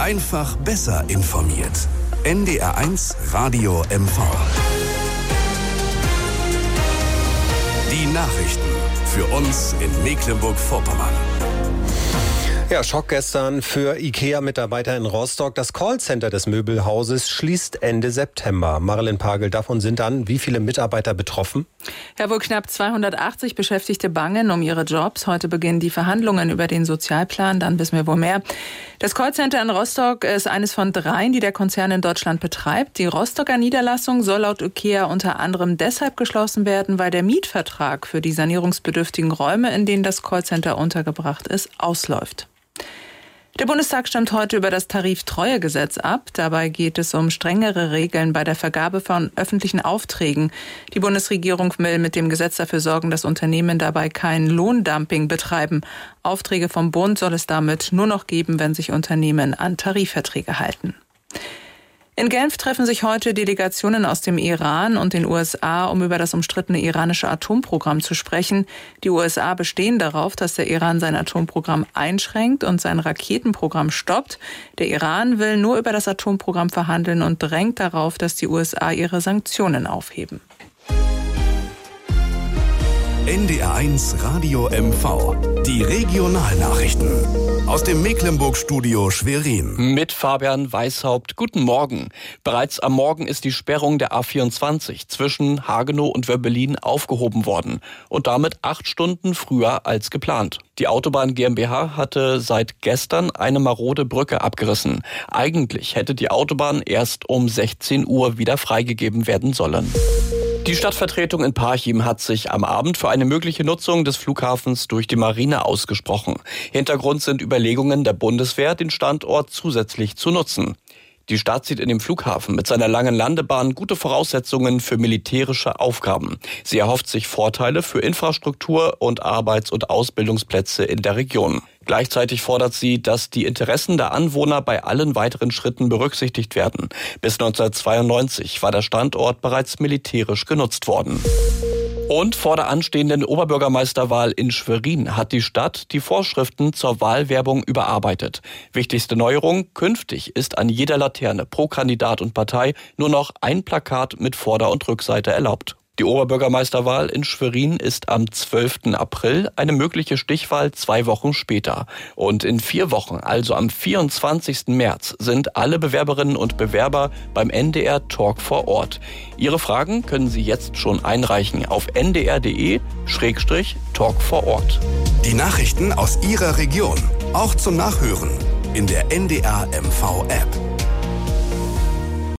Einfach besser informiert. NDR1 Radio MV. Die Nachrichten für uns in Mecklenburg-Vorpommern. Ja, Schock gestern für IKEA-Mitarbeiter in Rostock. Das Callcenter des Möbelhauses schließt Ende September. Marilyn Pagel, davon sind dann wie viele Mitarbeiter betroffen? Ja, wohl knapp 280 Beschäftigte bangen um ihre Jobs. Heute beginnen die Verhandlungen über den Sozialplan, dann wissen wir wohl mehr. Das Callcenter in Rostock ist eines von 3, die der Konzern in Deutschland betreibt. Die Rostocker Niederlassung soll laut IKEA unter anderem deshalb geschlossen werden, weil der Mietvertrag für die sanierungsbedürftigen Räume, in denen das Callcenter untergebracht ist, ausläuft. Der Bundestag stimmt heute über das Tariftreuegesetz ab. Dabei geht es um strengere Regeln bei der Vergabe von öffentlichen Aufträgen. Die Bundesregierung will mit dem Gesetz dafür sorgen, dass Unternehmen dabei kein Lohndumping betreiben. Aufträge vom Bund soll es damit nur noch geben, wenn sich Unternehmen an Tarifverträge halten. In Genf treffen sich heute Delegationen aus dem Iran und den USA, um über das umstrittene iranische Atomprogramm zu sprechen. Die USA bestehen darauf, dass der Iran sein Atomprogramm einschränkt und sein Raketenprogramm stoppt. Der Iran will nur über das Atomprogramm verhandeln und drängt darauf, dass die USA ihre Sanktionen aufheben. NDR1 Radio MV. Die Regionalnachrichten. Aus dem Mecklenburg-Studio Schwerin. Mit Fabian Weishaupt. Guten Morgen. Bereits am Morgen ist die Sperrung der A24 zwischen Hagenow und Wöbbelin aufgehoben worden. Und damit 8 Stunden früher als geplant. Die Autobahn GmbH hatte seit gestern eine marode Brücke abgerissen. Eigentlich hätte die Autobahn erst um 16 Uhr wieder freigegeben werden sollen. Die Stadtvertretung in Parchim hat sich am Abend für eine mögliche Nutzung des Flughafens durch die Marine ausgesprochen. Hintergrund sind Überlegungen der Bundeswehr, den Standort zusätzlich zu nutzen. Die Stadt sieht in dem Flughafen mit seiner langen Landebahn gute Voraussetzungen für militärische Aufgaben. Sie erhofft sich Vorteile für Infrastruktur und Arbeits- und Ausbildungsplätze in der Region. Gleichzeitig fordert sie, dass die Interessen der Anwohner bei allen weiteren Schritten berücksichtigt werden. Bis 1992 war der Standort bereits militärisch genutzt worden. Und vor der anstehenden Oberbürgermeisterwahl in Schwerin hat die Stadt die Vorschriften zur Wahlwerbung überarbeitet. Wichtigste Neuerung: künftig ist an jeder Laterne pro Kandidat und Partei nur noch ein Plakat mit Vorder- und Rückseite erlaubt. Die Oberbürgermeisterwahl in Schwerin ist am 12. April, eine mögliche Stichwahl 2 Wochen später. Und in 4 Wochen, also am 24. März, sind alle Bewerberinnen und Bewerber beim NDR Talk vor Ort. Ihre Fragen können Sie jetzt schon einreichen auf ndr.de/Talk vor Ort. Die Nachrichten aus Ihrer Region, auch zum Nachhören in der NDR MV App.